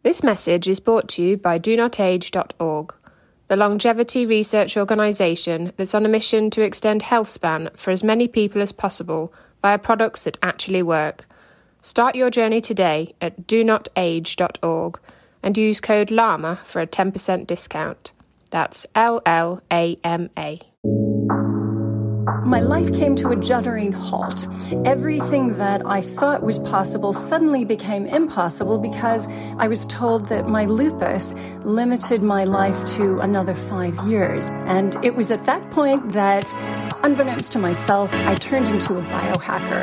This message is brought to you by DoNotAge.org, the longevity research organisation that's on a mission to extend health span for as many people as possible via products that actually work. Start your journey today at DoNotAge.org and use code LLAMA for a 10% discount. That's LLAMA. My life came to a juddering halt. Everything that I thought was possible suddenly became impossible because I was told that my lupus limited my life to another 5 years. And it was at that point that, unbeknownst to myself, I turned into a biohacker.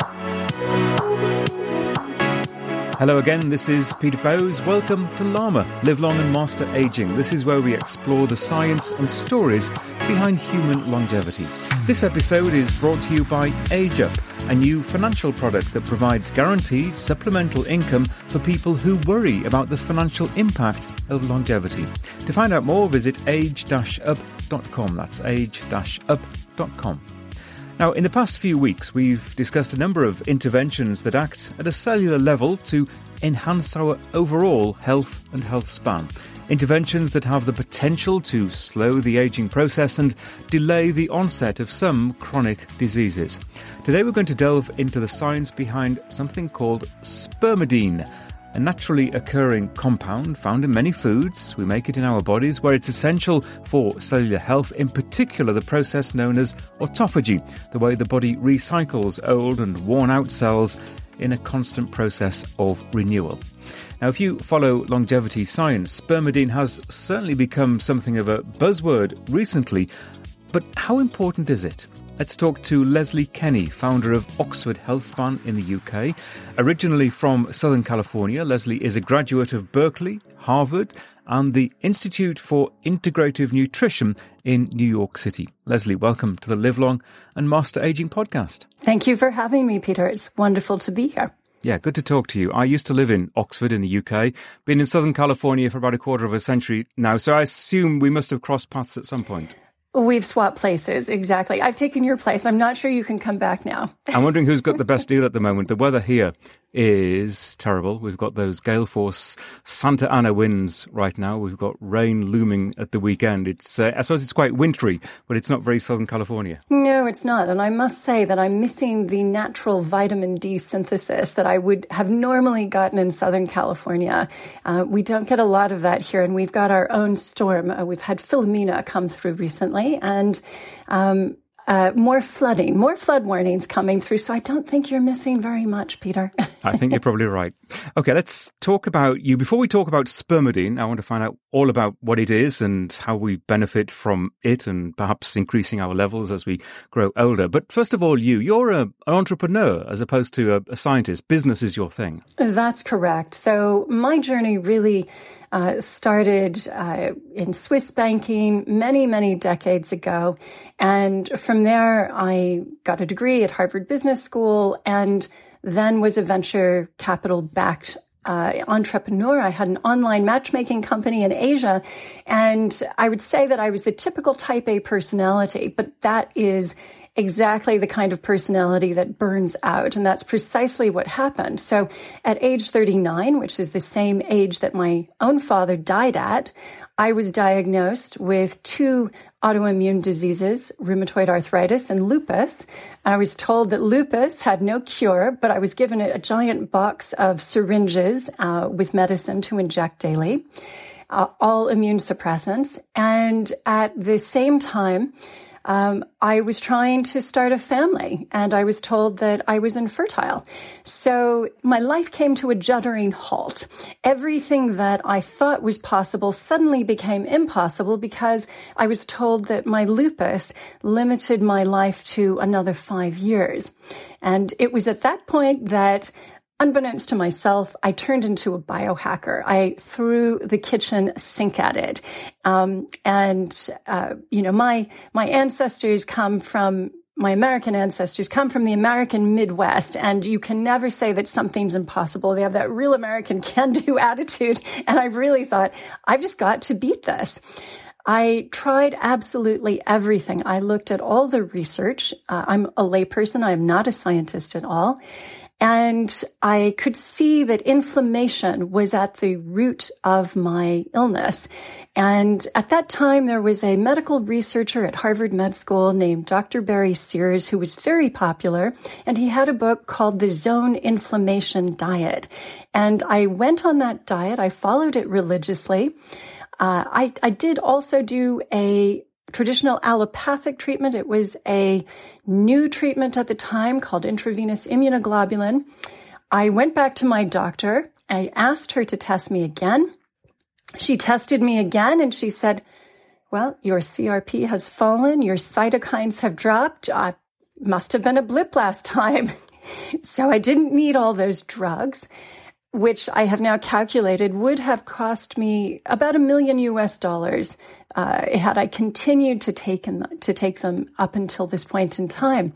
Hello again, this is Peter Bowes. Welcome to Llama, Live Long and Master Aging. This is where we explore the science and stories behind human longevity. This episode is brought to you by AgeUp, a new financial product that provides guaranteed supplemental income for people who worry about the financial impact of longevity. To find out more, visit age-up.com. That's age-up.com. Now, in the past few weeks, we've discussed a number of interventions that act at a cellular level to enhance our overall health and health span. Interventions that have the potential to slow the ageing process and delay the onset of some chronic diseases. Today we're going to delve into the science behind something called spermidine, a naturally occurring compound found in many foods. We make it in our bodies where it's essential for cellular health, in particular the process known as autophagy, the way the body recycles old and worn-out cells in a constant process of renewal. Now, if you follow longevity science, spermidine has certainly become something of a buzzword recently, but how important is it? Let's talk to Leslie Kenny, founder of Oxford Healthspan in the UK. Originally from Southern California, Leslie is a graduate of Berkeley, Harvard, and the Institute for Integrative Nutrition in New York City. Leslie, welcome to the Live Long and Master Aging podcast. Thank you for having me, Peter. It's wonderful to be here. Yeah, good to talk to you. I used to live in Oxford in the UK, been in Southern California for about a quarter of a century now, so I assume we must have crossed paths at some point. We've swapped places, exactly. I've taken your place. I'm not sure you can come back now. I'm wondering who's got the best deal at the moment. The weather here is terrible. We've got those gale force Santa Ana winds right now. We've got rain looming at the weekend. It's I suppose it's quite wintry, but it's not very Southern California. No, it's not. And I must say that I'm missing the natural vitamin D synthesis that I would have normally gotten in Southern California. We don't get a lot of that here, and we've got our own storm. We've had Philomena come through recently, and more flood warnings coming through. So I don't think you're missing very much, Peter. I think you're probably right. Okay, let's talk about you. Before we talk about spermidine, I want to find out all about what it is and how we benefit from it and perhaps increasing our levels as we grow older. But first of all, you're an entrepreneur as opposed to a scientist. Business is your thing. That's correct. So my journey really started in Swiss banking many, many decades ago. And from there, I got a degree at Harvard Business School and then was a venture capital-backed entrepreneur. I had an online matchmaking company in Asia. And I would say that I was the typical type A personality, but that is exactly the kind of personality that burns out. And that's precisely what happened. So at age 39, which is the same age that my own father died at, I was diagnosed with 2 autoimmune diseases, rheumatoid arthritis and lupus. I was told that lupus had no cure, but I was given a giant box of syringes with medicine to inject daily, all immune suppressants. And at the same time, I was trying to start a family, and I was told that I was infertile. So my life came to a juddering halt. Everything that I thought was possible suddenly became impossible because I was told that my lupus limited my life to another 5 years. And it was at that point that, unbeknownst to myself, I turned into a biohacker. I threw the kitchen sink at it. My ancestors come from, my American ancestors come from the American Midwest, and you can never say that something's impossible. They have that real American can-do attitude. And I really thought, I've just got to beat this. I tried absolutely everything. I looked at all the research. I'm a layperson. I'm not a scientist at all. And I could see that inflammation was at the root of my illness. And at that time, there was a medical researcher at Harvard Med School named Dr. Barry Sears, who was very popular. And he had a book called The Zone Inflammation Diet. And I went on that diet. I followed it religiously. I did also do a traditional allopathic treatment. It was a new treatment at the time called intravenous immunoglobulin. I went back to my doctor. I asked her to test me again. She tested me again and she said, well, your CRP has fallen. Your cytokines have dropped. Must have been a blip last time. So I didn't need all those drugs, which I have now calculated would have cost me about $1 million had I continued to take them up until this point in time.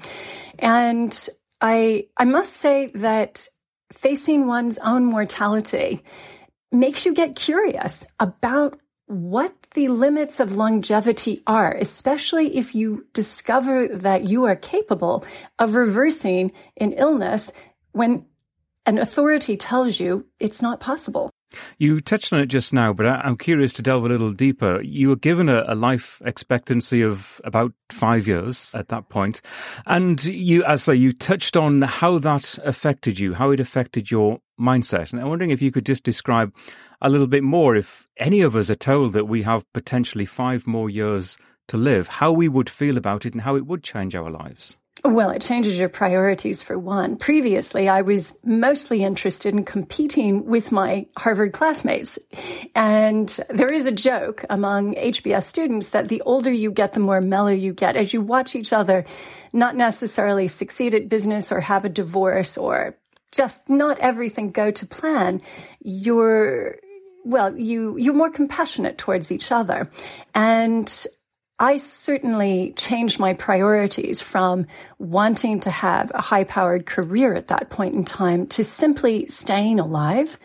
And I must say that facing one's own mortality makes you get curious about what the limits of longevity are, especially if you discover that you are capable of reversing an illness when an authority tells you it's not possible. You touched on it just now, but I'm curious to delve a little deeper. You were given a life expectancy of about 5 years at that point. And you touched on how that affected you, how it affected your mindset. And I'm wondering if you could just describe a little bit more, if any of us are told that we have potentially 5 more years to live, how we would feel about it and how it would change our lives. Well, it changes your priorities for one. Previously, I was mostly interested in competing with my Harvard classmates. And there is a joke among HBS students that the older you get, the more mellow you get. As you watch each other not necessarily succeed at business or have a divorce or just not everything go to plan, you're more compassionate towards each other. And I certainly changed my priorities from wanting to have a high-powered career at that point in time to simply staying alive,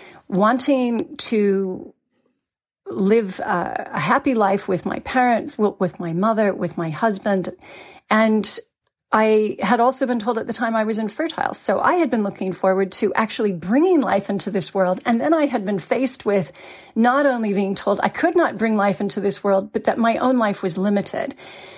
wanting to live a happy life with my parents, with my mother, with my husband. And I had also been told at the time I was infertile. So I had been looking forward to actually bringing life into this world. And then I had been faced with not only being told I could not bring life into this world, but that my own life was limited.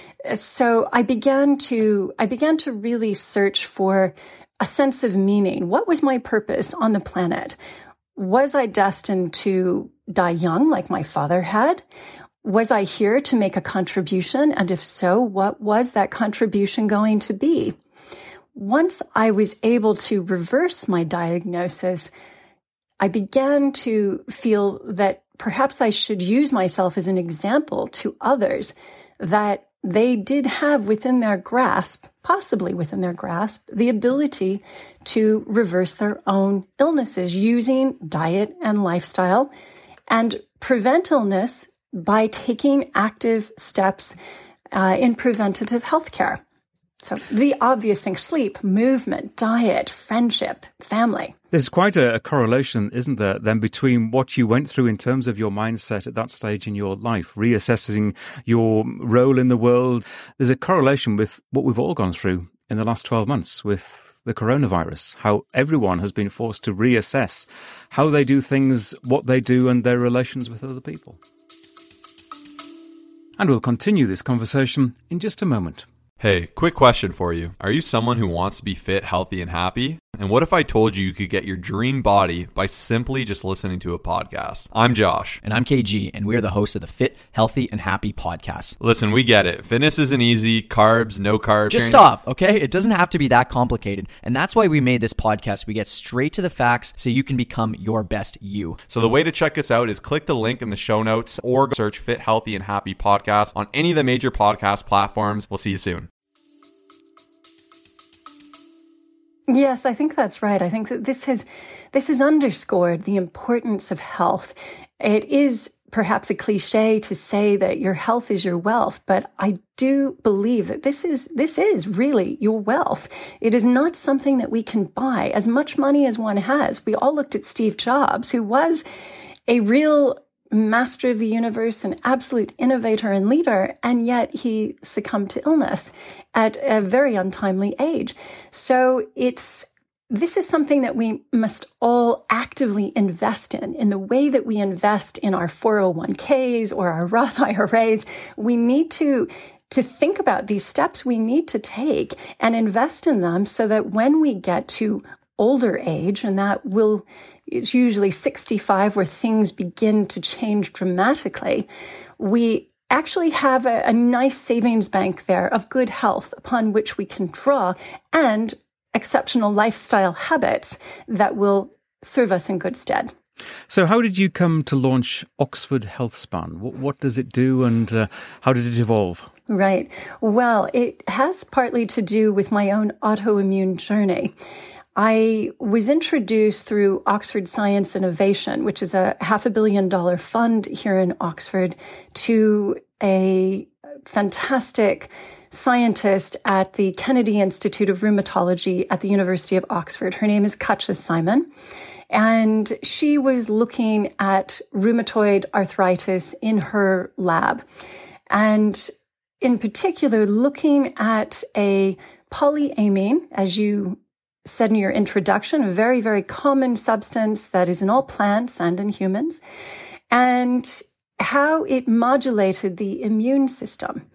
So I began to really search for a sense of meaning. What was my purpose on the planet? Was I destined to die young like my father had? Was I here to make a contribution? And if so, what was that contribution going to be? Once I was able to reverse my diagnosis, I began to feel that perhaps I should use myself as an example to others that they did have within their grasp, possibly within their grasp, the ability to reverse their own illnesses using diet and lifestyle and prevent illness by taking active steps in preventative healthcare. So the obvious things: sleep, movement, diet, friendship, family. There's quite a correlation, isn't there, then, between what you went through in terms of your mindset at that stage in your life, reassessing your role in the world. There's a correlation with what we've all gone through in the last 12 months with the coronavirus, how everyone has been forced to reassess how they do things, what they do, and their relations with other people. And we'll continue this conversation in just a moment. Hey, quick question for you. Are you someone who wants to be fit, healthy, and happy? And what if I told you could get your dream body by simply just listening to a podcast? I'm Josh. And I'm KG, and we're the hosts of the Fit, Healthy, and Happy podcast. Listen, we get it. Fitness isn't easy. Carbs, no carbs. Just stop, okay? It doesn't have to be that complicated. And that's why we made this podcast. We get straight to the facts so you can become your best you. So the way to check us out is click the link in the show notes or search Fit, Healthy, and Happy podcast on any of the major podcast platforms. We'll see you soon. Yes, I think that's right. I think that this has underscored the importance of health. It is perhaps a cliche to say that your health is your wealth, but I do believe that this is really your wealth. It is not something that we can buy. As much money as one has, we all looked at Steve Jobs, who was a real master of the universe, an absolute innovator and leader, and yet he succumbed to illness at a very untimely age. So this is something that we must all actively invest in the way that we invest in our 401ks or our Roth IRAs. We need to think about these steps we need to take and invest in them so that when we get to older age, and it's usually 65 where things begin to change dramatically, we actually have a nice savings bank there of good health upon which we can draw, and exceptional lifestyle habits that will serve us in good stead. So how did you come to launch Oxford HealthSpan? What does it do, and how did it evolve? Right. Well, it has partly to do with my own autoimmune journey. I was introduced through Oxford Science Innovation, which is a $500 million fund here in Oxford, to a fantastic scientist at the Kennedy Institute of Rheumatology at the University of Oxford. Her name is Katja Simon. And she was looking at rheumatoid arthritis in her lab. And in particular, looking at a polyamine, as you said in your introduction, a very, very common substance that is in all plants and in humans, and how it modulated the immune system.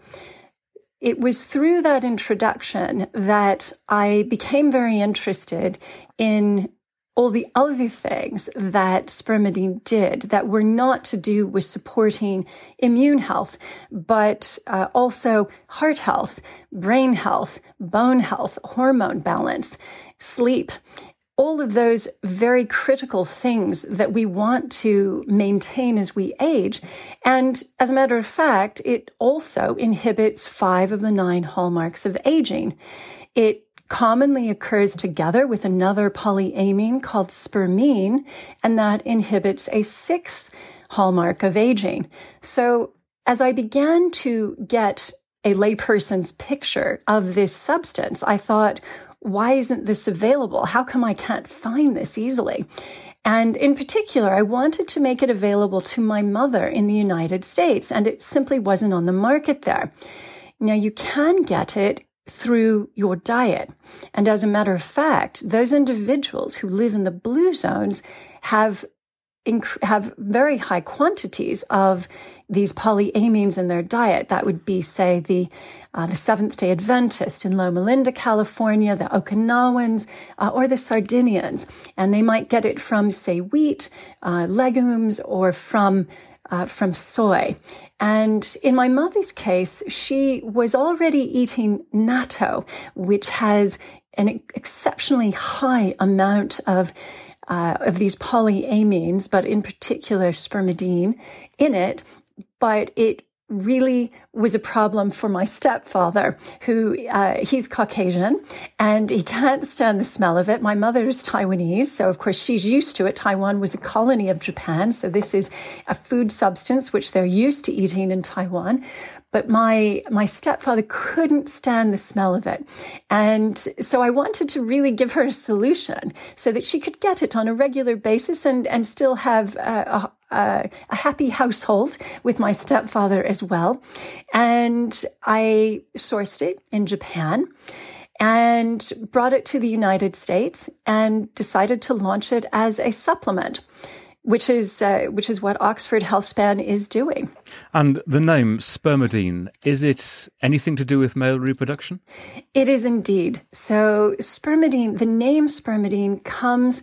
It was through that introduction that I became very interested in all the other things that spermidine did that were not to do with supporting immune health, but also heart health, brain health, bone health, hormone balance, sleep, all of those very critical things that we want to maintain as we age. And as a matter of fact, it also inhibits 5 of the 9 hallmarks of aging. It commonly occurs together with another polyamine called spermine, and that inhibits a 6th hallmark of aging. So as I began to get a layperson's picture of this substance, I thought, why isn't this available? How come I can't find this easily? And in particular, I wanted to make it available to my mother in the United States, and it simply wasn't on the market there. Now, you can get it through your diet. And as a matter of fact, those individuals who live in the blue zones have very high quantities of these polyamines in their diet. That would be, say, the Seventh-day Adventist in Loma Linda, California, the Okinawans, or the Sardinians. And they might get it from, say, wheat, legumes, or from soy. And in my mother's case, she was already eating natto, which has an exceptionally high amount of these polyamines, but in particular spermidine in it. But it really was a problem for my stepfather, who he's Caucasian and he can't stand the smell of it. My mother is Taiwanese, so of course she's used to it. Taiwan was a colony of Japan, so this is a food substance which they're used to eating in Taiwan. But my stepfather couldn't stand the smell of it. And so I wanted to really give her a solution so that she could get it on a regular basis and still have a happy household with my stepfather as well. And I sourced it in Japan and brought it to the United States and decided to launch it as a supplement, which is what Oxford HealthSpan is doing. And the name spermidine, is it anything to do with male reproduction? It is indeed. So spermidine, the name spermidine comes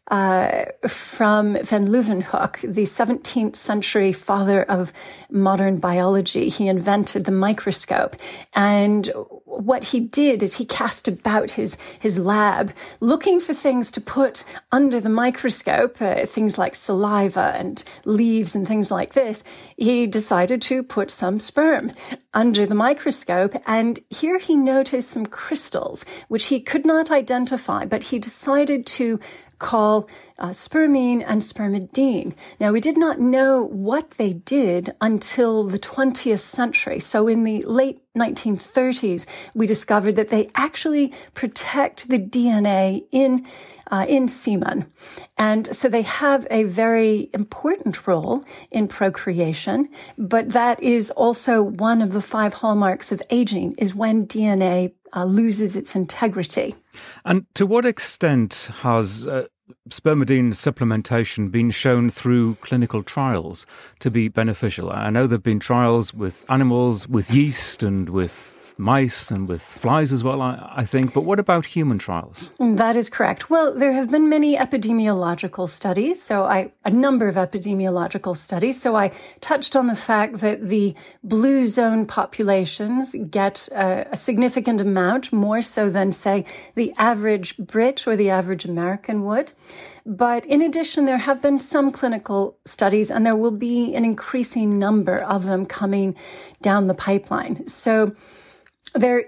from Van Leeuwenhoek, the 17th century father of modern biology. He invented the microscope. And what he did is he cast about his lab looking for things to put under the microscope, things like saliva and leaves and things like this. He decided to put some sperm under the microscope. And here he noticed some crystals, which he could not identify, but he decided to call spermine and spermidine. Now, we did not know what they did until the 20th century. So in the late 1930s, we discovered that they actually protect the DNA in semen. And so they have a very important role in procreation, but that is also one of the 5 hallmarks of aging, is when DNA loses its integrity. And to what extent has spermidine supplementation been shown through clinical trials to be beneficial? I know there have been trials with animals, with yeast and with mice and with flies as well, I think. But what about human trials? That is correct. Well, there have been many epidemiological studies, a number of epidemiological studies. So I touched on the fact that the blue zone populations get a significant amount, more so than, say, the average Brit or the average American would. But in addition, there have been some clinical studies, and there will be an increasing number of them coming down the pipeline. So there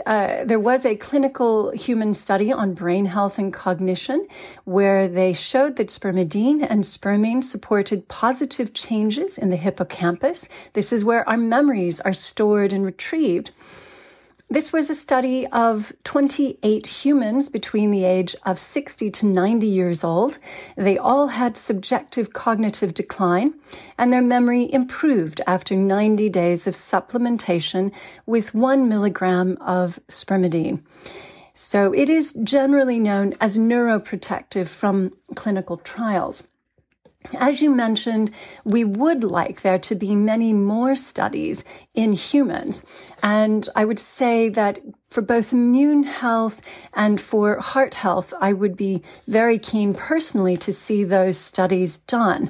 was a clinical human study on brain health and cognition where they showed that spermidine and spermine supported positive changes in the hippocampus. This is where our memories are stored and retrieved. This was a study of 28 humans between the age of 60 to 90 years old. They all had subjective cognitive decline, and their memory improved after 90 days of supplementation with 1 milligram of spermidine. So it is generally known as neuroprotective from clinical trials. As you mentioned, we would like there to be many more studies in humans. And I would say that for both immune health and for heart health, I would be very keen personally to see those studies done.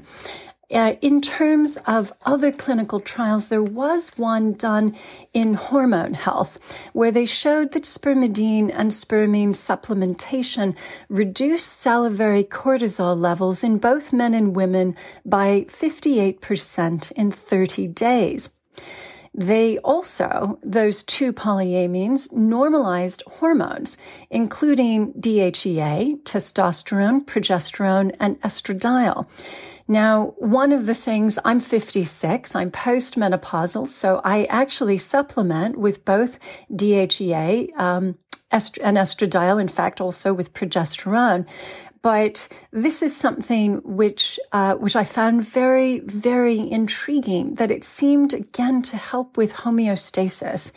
In terms of other clinical trials, there was one done in hormone health where they showed that spermidine and spermine supplementation reduced salivary cortisol levels in both men and women by 58% in 30 days. They also, those two polyamines, normalized hormones, including DHEA, testosterone, progesterone, and estradiol. Now, one of the things, I'm 56, I'm postmenopausal, so I actually supplement with both DHEA and estradiol, in fact, also with progesterone. But this is something which I found very, very intriguing, that it seemed, again, to help with homeostasis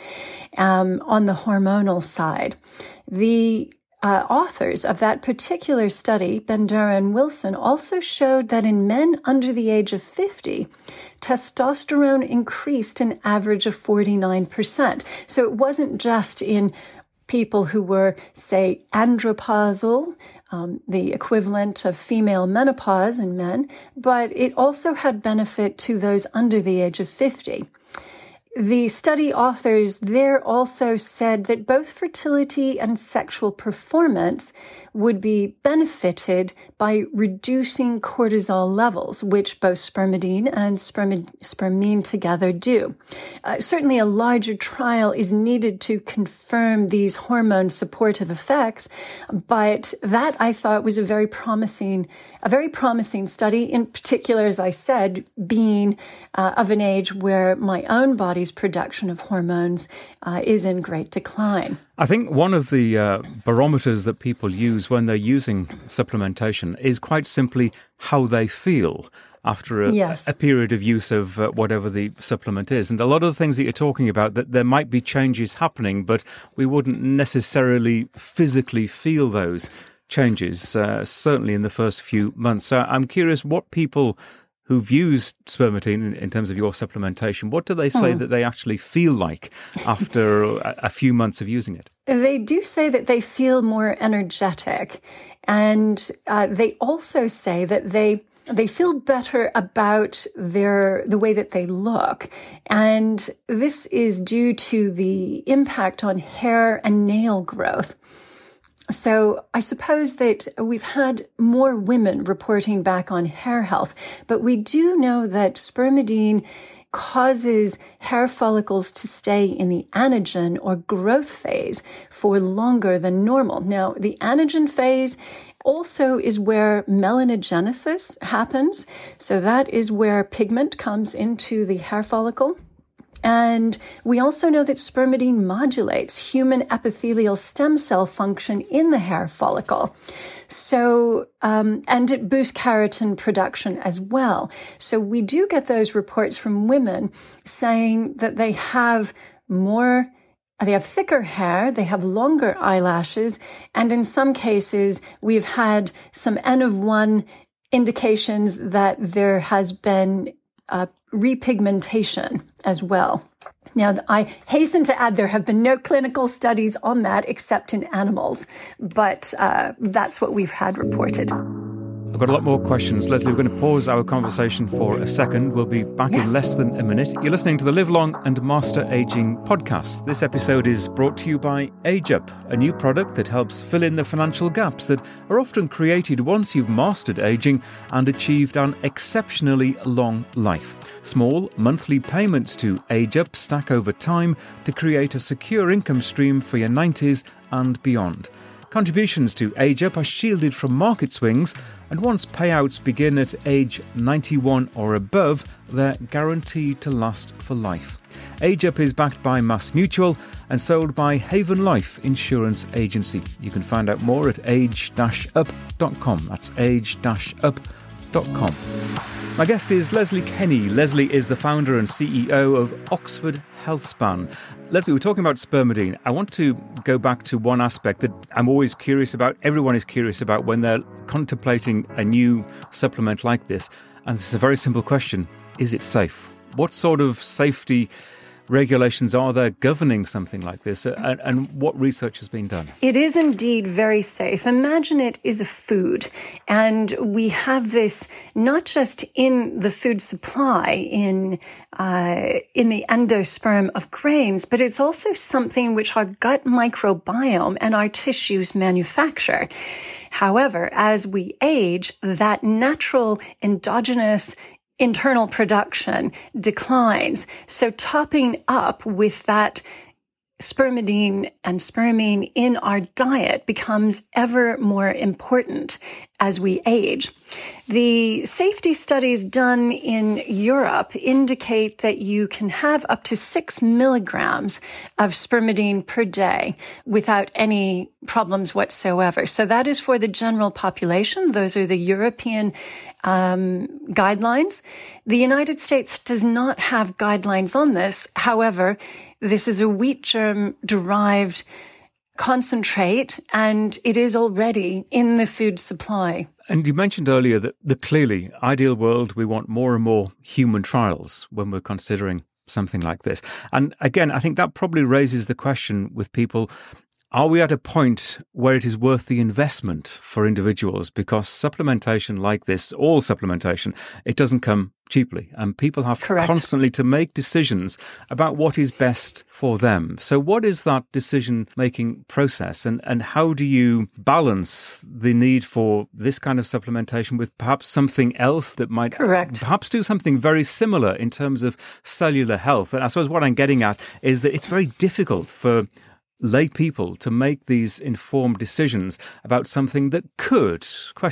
on the hormonal side. The authors of that particular study, Bandera and Wilson, also showed that in men under the age of 50, testosterone increased an average of 49%. So it wasn't just in people who were, say, andropausal, the equivalent of female menopause in men, but it also had benefit to those under the age of 50. The study authors there also said that both fertility and sexual performance would be benefited by reducing cortisol levels, which both spermidine and spermine together do. Certainly a larger trial is needed to confirm these hormone supportive effects, but that I thought was a very promising study, in particular, as I said, being of an age where my own body's production of hormones is in great decline. I think one of the barometers that people use when they're using supplementation is quite simply how they feel after a period of use of whatever the supplement is. And a lot of the things that you're talking about, that there might be changes happening, but we wouldn't necessarily physically feel those changes, certainly in the first few months. So I'm curious what people who've used spermidine in terms of your supplementation, what do they say that they actually feel like after a few months of using it? They do say that they feel more energetic, and they also say that they feel better about the way that they look. And this is due to the impact on hair and nail growth. So I suppose that we've had more women reporting back on hair health, but we do know that spermidine causes hair follicles to stay in the anagen or growth phase for longer than normal. Now, the anagen phase also is where melanogenesis happens. So that is where pigment comes into the hair follicle. And we also know that spermidine modulates human epithelial stem cell function in the hair follicle. So, and it boosts keratin production as well. So we do get those reports from women saying that they have more They have thicker hair, they have longer eyelashes, and in some cases, we've had some N of 1 indications that there has been repigmentation as well. Now, I hasten to add there have been no clinical studies on that except in animals, but that's what we've had reported. I've got a lot more questions. Leslie, we're going to pause our conversation for a second. We'll be back in less than a minute. You're listening to the Live Long and Master Aging podcast. This episode is brought to you by AgeUp, a new product that helps fill in the financial gaps that are often created once you've mastered aging and achieved an exceptionally long life. Small monthly payments to AgeUp stack over time to create a secure income stream for your 90s and beyond. Contributions to AgeUp are shielded from market swings, and once payouts begin at age 91 or above, they're guaranteed to last for life. AgeUp is backed by MassMutual and sold by Haven Life Insurance Agency. You can find out more at age-up.com. That's age-up.com. My guest is Leslie Kenny. Leslie is the founder and CEO of Oxford Healthspan. Leslie, we're talking about spermidine. I want to go back to one aspect that I'm always curious about, everyone is curious about when they're contemplating a new supplement like this. And this is a very simple question. Is it safe? What sort of safety regulations are there governing something like this, and what research has been done? It is indeed very safe. Imagine it is a food, and we have this not just in the food supply, in the endosperm of grains, but it's also something which our gut microbiome and our tissues manufacture. However, as we age, that natural endogenous internal production declines. So topping up with that spermidine and spermine in our diet becomes ever more important as we age. The safety studies done in Europe indicate that you can have up to 6 milligrams of spermidine per day without any problems whatsoever. So that is for the general population. Those are the European guidelines. The United States does not have guidelines on this. However, this is a wheat germ derived concentrate, and it is already in the food supply. And you mentioned earlier that the clearly ideal world, we want more and more human trials when we're considering something like this. And again, I think that probably raises the question with people, are we at a point where it is worth the investment for individuals? Because supplementation like this, all supplementation, it doesn't come cheaply. And people have constantly to make decisions about what is best for them. So what is that decision-making process? And how do you balance the need for this kind of supplementation with perhaps something else that might perhaps do something very similar in terms of cellular health? And I suppose what I'm getting at is that it's very difficult for lay people to make these informed decisions about something that could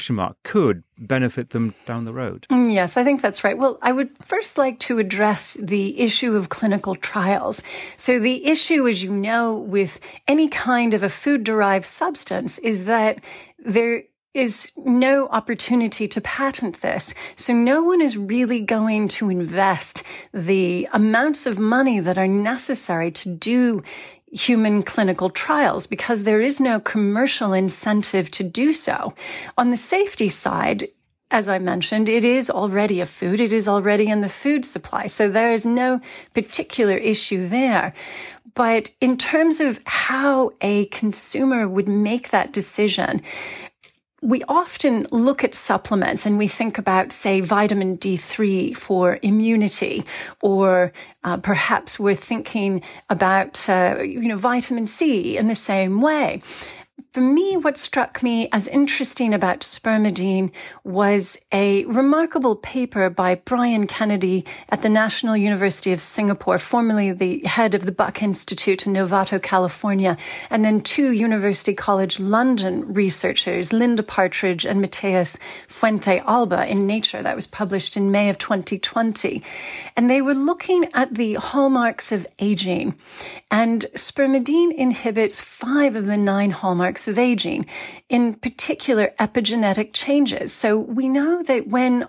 benefit them down the road. Yes, I think that's right. Well, I would first like to address the issue of clinical trials. So the issue, as you know, with any kind of a food-derived substance is that there is no opportunity to patent this. So no one is really going to invest the amounts of money that are necessary to do human clinical trials because there is no commercial incentive to do so. On the safety side, as I mentioned, it is already a food. It is already in the food supply. So there is no particular issue there. But in terms of how a consumer would make that decision, we often look at supplements and we think about, say, vitamin D3 for immunity, or perhaps we're thinking about, vitamin C in the same way. For me, what struck me as interesting about spermidine was a remarkable paper by Brian Kennedy at the National University of Singapore, formerly the head of the Buck Institute in Novato, California, and then 2 University College London researchers, Linda Partridge and Mateus Fuente Alba, in Nature. That was published in May of 2020. And they were looking at the hallmarks of aging. And spermidine inhibits 5 of the 9 hallmarks hallmarks of aging, in particular epigenetic changes. So we know that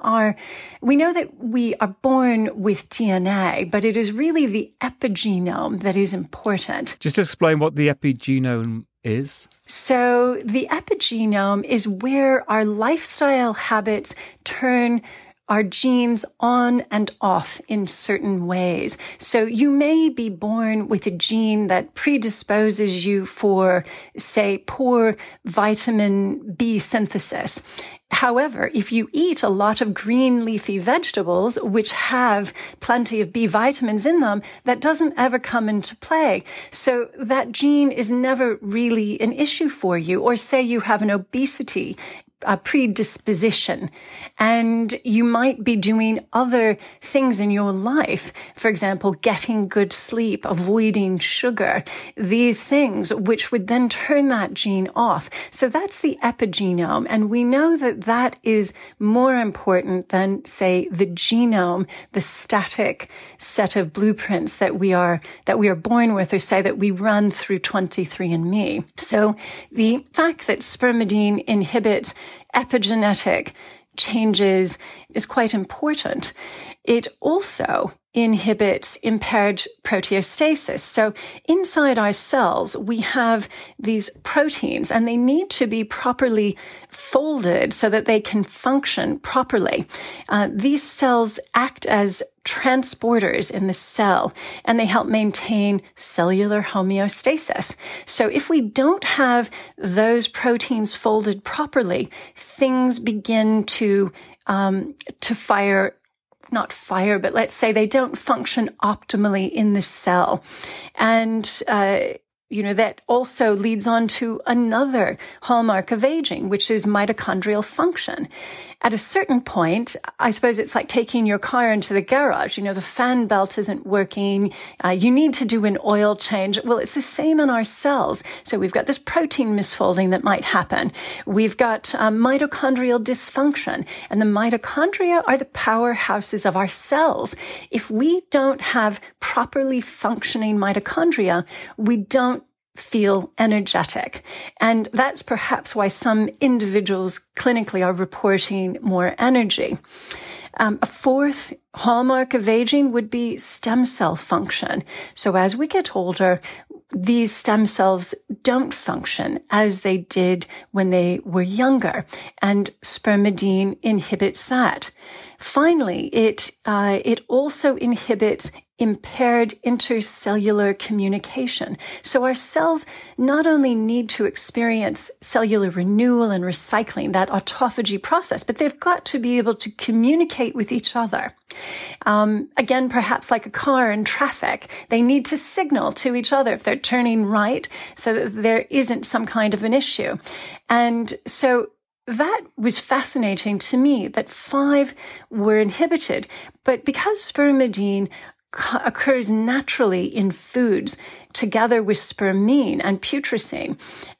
we are born with DNA, but it is really the epigenome that is important. Just to explain what the epigenome is. So the epigenome is where our lifestyle habits turn our genes on and off in certain ways. So you may be born with a gene that predisposes you for, say, poor vitamin B synthesis. However, if you eat a lot of green leafy vegetables, which have plenty of B vitamins in them, that doesn't ever come into play. So that gene is never really an issue for you. Or say you have an obesity a predisposition, and you might be doing other things in your life. For example, getting good sleep, avoiding sugar, these things, which would then turn that gene off. So that's the epigenome. And we know that that is more important than, say, the genome, the static set of blueprints that we are born with, or say that we run through 23andMe. So the fact that spermidine inhibits epigenetic changes is quite important. It also inhibits impaired proteostasis. So inside our cells, we have these proteins, and they need to be properly folded so that they can function properly. These cells act as transporters in the cell, and they help maintain cellular homeostasis. So if we don't have those proteins folded properly, things begin to not fire, but let's say they don't function optimally in the cell. And, that also leads on to another hallmark of aging, which is mitochondrial function. At a certain point, I suppose it's like taking your car into the garage. The fan belt isn't working. You need to do an oil change. Well, it's the same in our cells. So we've got this protein misfolding that might happen. We've got mitochondrial dysfunction, and the mitochondria are the powerhouses of our cells. If we don't have properly functioning mitochondria, we don't feel energetic. And that's perhaps why some individuals clinically are reporting more energy. A fourth hallmark of aging would be stem cell function. So as we get older, these stem cells don't function as they did when they were younger, and spermidine inhibits that. Finally, it also inhibits impaired intercellular communication. So our cells not only need to experience cellular renewal and recycling, that autophagy process, but they've got to be able to communicate with each other. Again, perhaps like a car in traffic, they need to signal to each other if they're turning right so that there isn't some kind of an issue. And so that was fascinating to me that 5 were inhibited, but because spermidine occurs naturally in foods together with spermine and putrescine,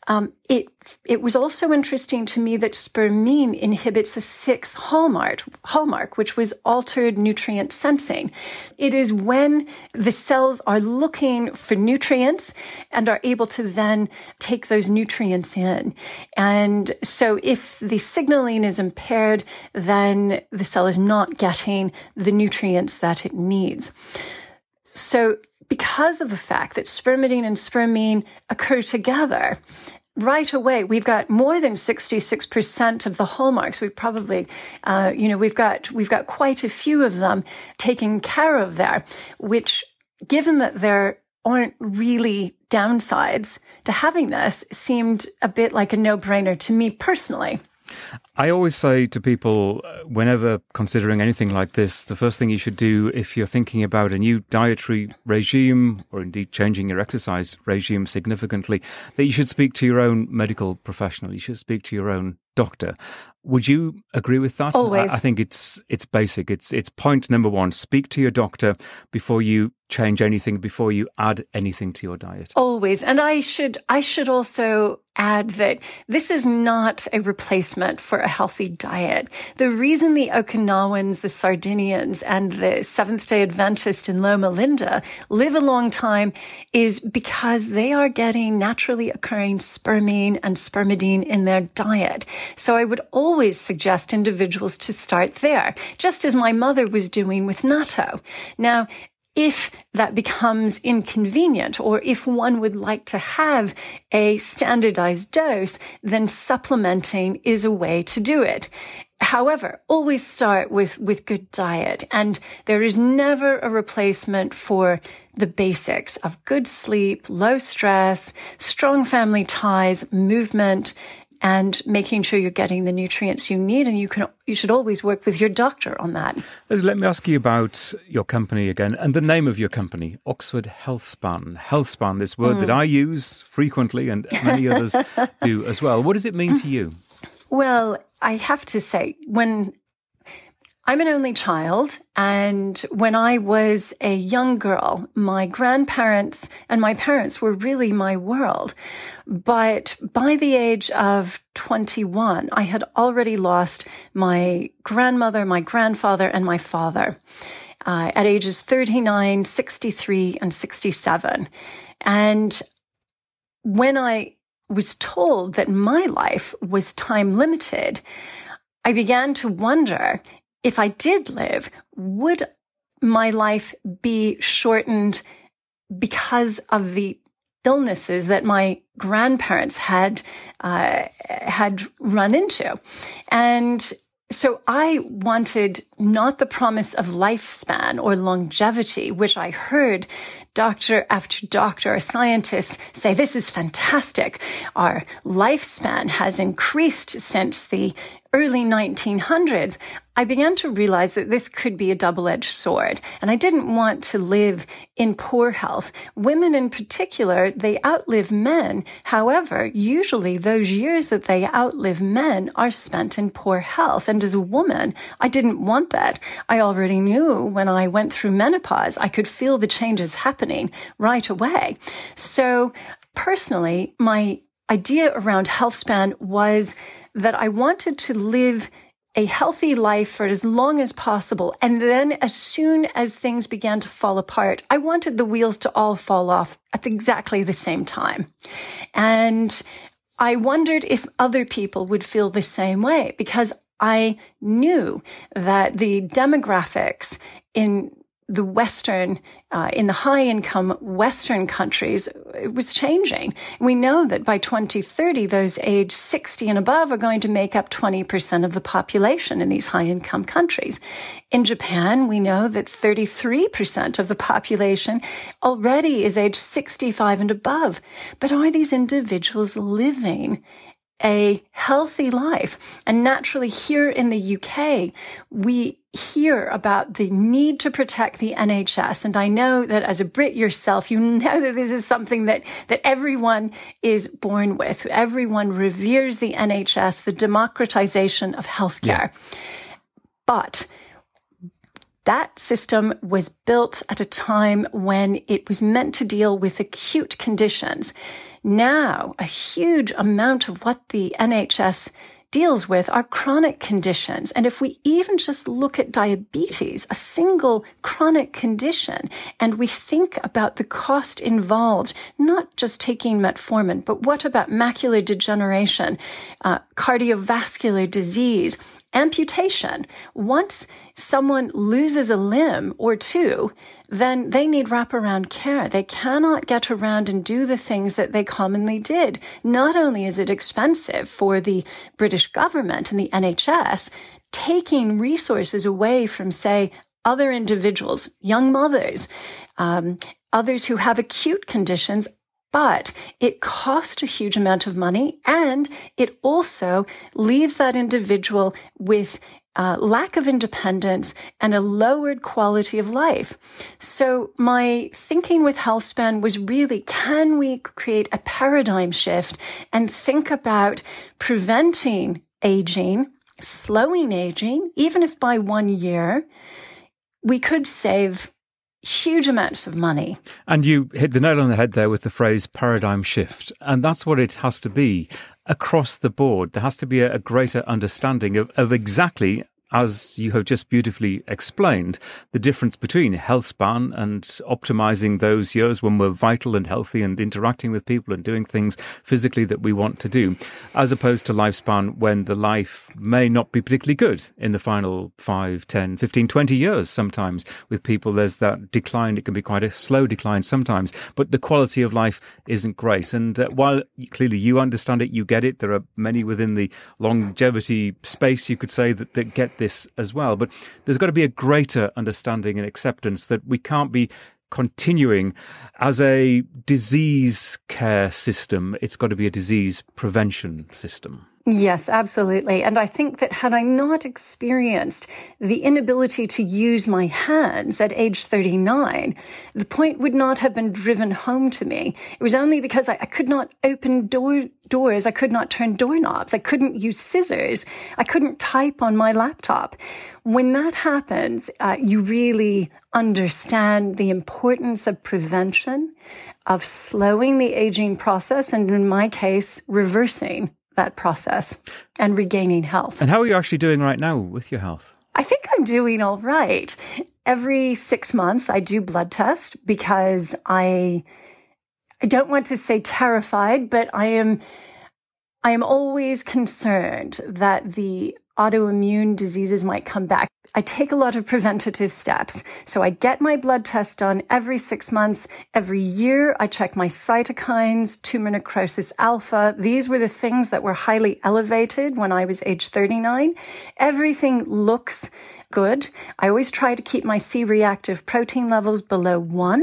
it was also interesting to me that spermine inhibits the 6th hallmark, which was altered nutrient sensing. It is when the cells are looking for nutrients and are able to then take those nutrients in. And so if the signaling is impaired, then the cell is not getting the nutrients that it needs. So because of the fact that spermidine and spermine occur together, right away, we've got more than 66% of the hallmarks. We've probably, we've got quite a few of them taken care of there, which, given that there aren't really downsides to having this, seemed a bit like a no-brainer to me personally. I always say to people, whenever considering anything like this, the first thing you should do if you're thinking about a new dietary regime, or indeed changing your exercise regime significantly, that you should speak to your own medical professional. You should speak to your own doctor. Would you agree with that? Always. I think it's basic. It's point number 1. Speak to your doctor before you change anything, before you add anything to your diet. Always. And I should also add that this is not a replacement for a healthy diet. The reason the Okinawans, the Sardinians, and the Seventh-day Adventists in Loma Linda live a long time is because they are getting naturally occurring spermine and spermidine in their diet. So I would always suggest individuals to start there, just as my mother was doing with natto. Now, if that becomes inconvenient, or if one would like to have a standardized dose, then supplementing is a way to do it. However, always start with good diet. And there is never a replacement for the basics of good sleep, low stress, strong family ties, movement, and making sure you're getting the nutrients you need. And you should always work with your doctor on that. Let me ask you about your company again, and the name of your company, Oxford Healthspan. Healthspan, this word that I use frequently and many others do as well. What does it mean to you? Well, I have to say, when I'm an only child, and when I was a young girl, my grandparents and my parents were really my world. But by the age of 21, I had already lost my grandmother, my grandfather, and my father at ages 39, 63, and 67. And when I was told that my life was time limited, I began to wonder, if I did live, would my life be shortened because of the illnesses that my grandparents had run into? And so I wanted not the promise of lifespan or longevity, which I heard doctor after doctor, a scientist say, this is fantastic. Our lifespan has increased since the early 1900s. I began to realize that this could be a double-edged sword, and I didn't want to live in poor health. Women in particular, they outlive men. However, usually those years that they outlive men are spent in poor health. And as a woman, I didn't want that. I already knew when I went through menopause, I could feel the changes happening right away. So personally, my idea around Healthspan was that I wanted to live a healthy life for as long as possible. And then as soon as things began to fall apart, I wanted the wheels to all fall off at exactly the same time. And I wondered if other people would feel the same way, because I knew that the demographics in the in the high-income Western countries, it was changing. We know that by 2030, those aged 60 and above are going to make up 20% of the population in these high-income countries. In Japan, we know that 33% of the population already is aged 65 and above. But are these individuals living a healthy life? And naturally, here in the UK, we hear about the need to protect the NHS. And I know that as a Brit yourself, you know that this is something that everyone is born with. Everyone reveres the NHS, the democratization of healthcare. Yeah. But that system was built at a time when it was meant to deal with acute conditions. Now, a huge amount of what the NHS deals with are chronic conditions. And if we even just look at diabetes, a single chronic condition, and we think about the cost involved, not just taking metformin, but what about macular degeneration, cardiovascular disease, amputation? Once someone loses a limb or two, then they need wraparound care. They cannot get around and do the things that they commonly did. Not only is it expensive for the British government and the NHS, taking resources away from, say, other individuals, young mothers, others who have acute conditions, but it costs a huge amount of money, and it also leaves that individual with lack of independence and a lowered quality of life. So my thinking with Healthspan was really, can we create a paradigm shift and think about preventing aging, slowing aging, even if by 1 year, we could save huge amounts of money. And you hit the nail on the head there with the phrase paradigm shift. And that's what it has to be. across the board, there has to be a greater understanding of exactly, as you have just beautifully explained, the difference between health span and optimizing those years when we're vital and healthy and interacting with people and doing things physically that we want to do, as opposed to lifespan when the life may not be particularly good in the final 5, 10, 15, 20 years. Sometimes with people, there's that decline. It can be quite a slow decline sometimes, but the quality of life isn't great. And while clearly you understand it, you get it, there are many within the longevity space, you could say, that get this as well. But there's got to be a greater understanding and acceptance that we can't be continuing as a disease care system. It's got to be a disease prevention system. Yes, absolutely. And I think that had I not experienced the inability to use my hands at age 39, the point would not have been driven home to me. It was only because I could not open doors, I could not turn doorknobs, I couldn't use scissors, I couldn't type on my laptop. When that happens, you really understand the importance of prevention, of slowing the aging process, and in my case, reversing that process and regaining health. And how are you actually doing right now with your health? I think I'm doing all right. Every 6 months, I do blood test because I don't want to say terrified, but I am always concerned that the autoimmune diseases might come back. I take a lot of preventative steps. So I get my blood test done every 6 months. Every year, I check my cytokines, tumor necrosis alpha. These were the things that were highly elevated when I was age 39. Everything looks good. I always try to keep my C-reactive protein levels below 1.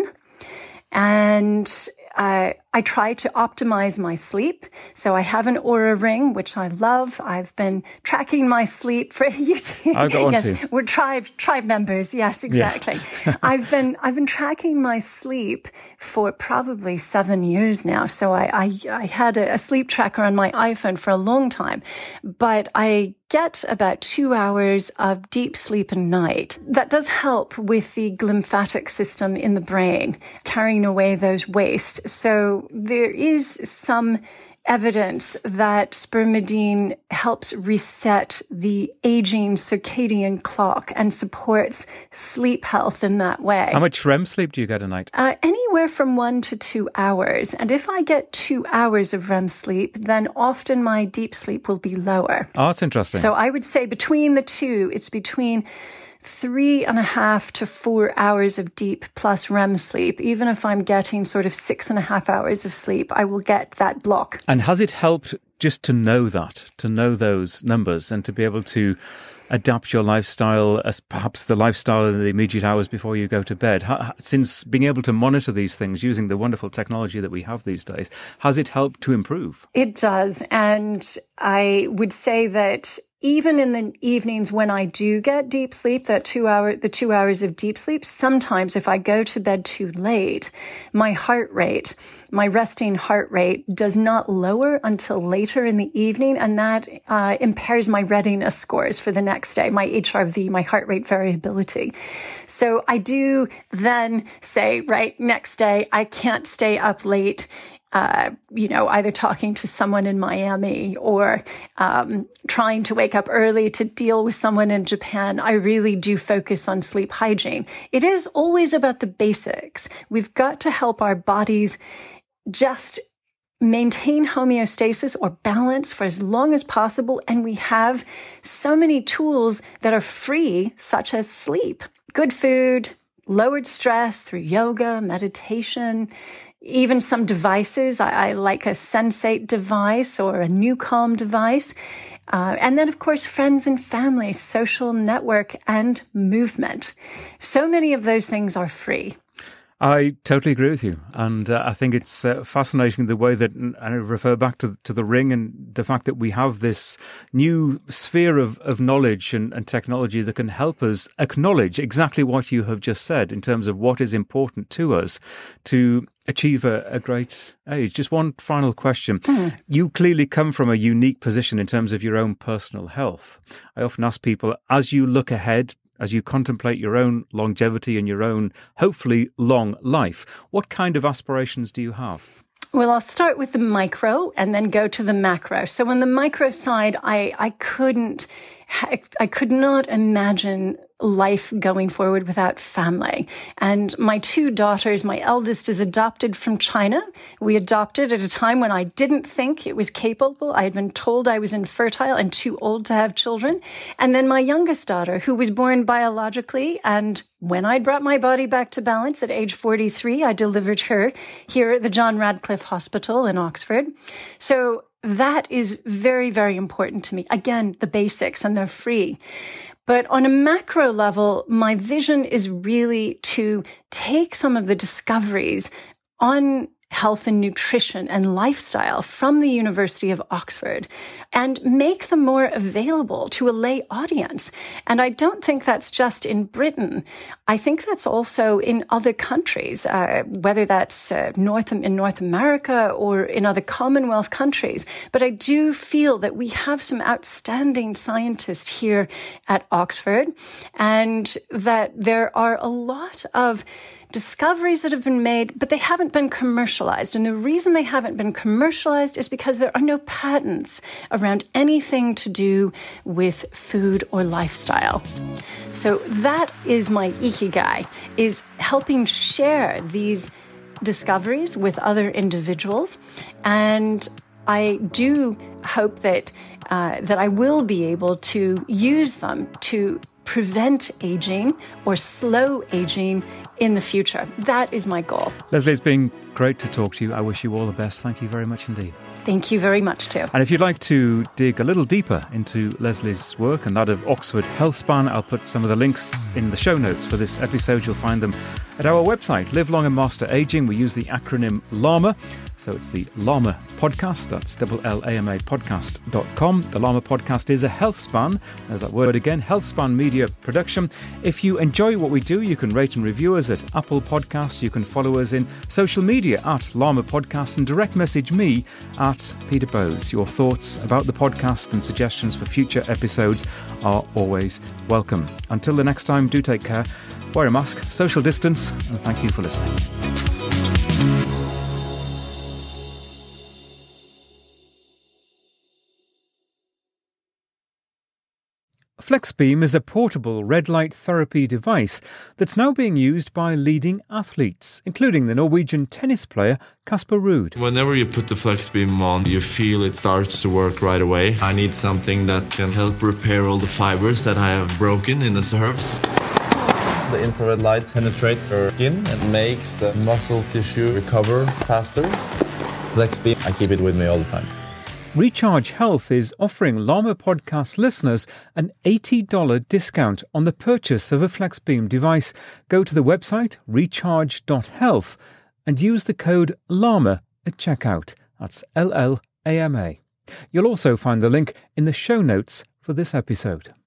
And I try to optimize my sleep. So I have an Oura Ring, which I love. I've been tracking my sleep for you. I've got one yes, too. We're tribe members. Yes, exactly. Yes. I've been tracking my sleep for probably 7 years now. So I had a sleep tracker on my iPhone for a long time, but I get about 2 hours of deep sleep a night. That does help with the glymphatic system in the brain, carrying away those waste. So there is some evidence that spermidine helps reset the aging circadian clock and supports sleep health in that way. How much REM sleep do you get a night? Anywhere from 1 to 2 hours. And if I get 2 hours of REM sleep, then often my deep sleep will be lower. Oh, that's interesting. So I would say between the two, it's between 3.5 to 4 hours of deep plus REM sleep. Even if I'm getting sort of 6.5 hours of sleep, I will get that block. And has it helped just to know that, to know those numbers and to be able to adapt your lifestyle as perhaps the lifestyle in the immediate hours before you go to bed? Since being able to monitor these things using the wonderful technology that we have these days, has it helped to improve? It does. And I would say that even in the evenings when I do get deep sleep, the 2 hours of deep sleep, sometimes if I go to bed too late, my resting heart rate does not lower until later in the evening. And that impairs my readiness scores for the next day, my HRV, my heart rate variability. So I do then say, right, next day, I can't stay up late. Either talking to someone in Miami or trying to wake up early to deal with someone in Japan. I really do focus on sleep hygiene. It is always about the basics. We've got to help our bodies just maintain homeostasis or balance for as long as possible. And we have so many tools that are free, such as sleep, good food, lowered stress through yoga, meditation, even some devices. I like a Sensate device or a Newcalm device. And then, of course, friends and family, social network, and movement. So many of those things are free. I totally agree with you. And I think it's fascinating the way that, and I refer back to the ring and the fact that we have this new sphere of knowledge and technology that can help us acknowledge exactly what you have just said in terms of what is important to us to achieve a great age. Just one final question. You clearly come from a unique position in terms of your own personal health. I often ask people, as you look ahead, as you contemplate your own longevity and your own, hopefully, long life, what kind of aspirations do you have? Well, I'll start with the micro and then go to the macro. So on the micro side, I could not imagine life going forward without family. And my two daughters, my eldest is adopted from China. We adopted at a time when I didn't think it was capable. I had been told I was infertile and too old to have children. And then my youngest daughter, who was born biologically, and when I brought my body back to balance at age 43, I delivered her here at the John Radcliffe Hospital in Oxford. So that is very, very important to me. Again, the basics, and they're free. But on a macro level, my vision is really to take some of the discoveries on health and nutrition and lifestyle from the University of Oxford and make them more available to a lay audience. And I don't think that's just in Britain. I think that's also in other countries, whether that's in North America or in other Commonwealth countries. But I do feel that we have some outstanding scientists here at Oxford, and that there are a lot of discoveries that have been made, but they haven't been commercialized. And the reason they haven't been commercialized is because there are no patents around anything to do with food or lifestyle. So that is my ikigai, is helping share these discoveries with other individuals. And I do hope that I will be able to use them to prevent aging or slow aging in the future. That is my goal. Leslie, it's been great to talk to you. I wish you all the best. Thank you very much indeed. Thank you very much too. And if you'd like to dig a little deeper into Leslie's work and that of Oxford Healthspan, I'll put some of the links in the show notes for this episode. You'll find them at our website, Live Long and Master Aging. We use the acronym LLAMA. So it's the LLAMA podcast. That's LLAMA podcast.com. The LLAMA podcast is a Healthspan, there's that word again, Healthspan media production. If you enjoy what we do, you can rate and review us at Apple Podcasts. You can follow us in social media at LLAMA Podcast and direct message me at Peter Bowes. Your thoughts about the podcast and suggestions for future episodes are always welcome. Until the next time, do take care, wear a mask, social distance, and thank you for listening. FlexBeam is a portable red light therapy device that's now being used by leading athletes, including the Norwegian tennis player Casper Ruud. Whenever you put the FlexBeam on, you feel it starts to work right away. I need something that can help repair all the fibers that I have broken in the nerves. The infrared lights penetrate your skin and makes the muscle tissue recover faster. FlexBeam, I keep it with me all the time. Recharge Health is offering LLAMA podcast listeners an $80 discount on the purchase of a FlexBeam device. Go to the website recharge.health and use the code LLAMA at checkout. That's LLAMA. You'll also find the link in the show notes for this episode.